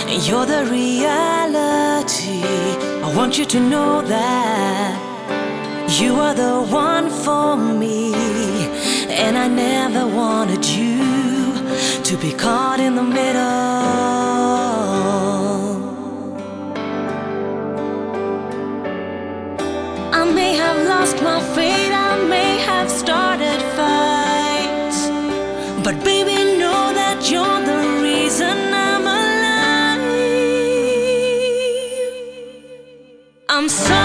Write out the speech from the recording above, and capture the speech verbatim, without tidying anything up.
You're the reality. I want you to know that you are the one for me, and I never wanted you to be caught in the middle. I may have lost my faith, I may have started fights, but baby, know that you're the reason I'm alive. I'm sorry.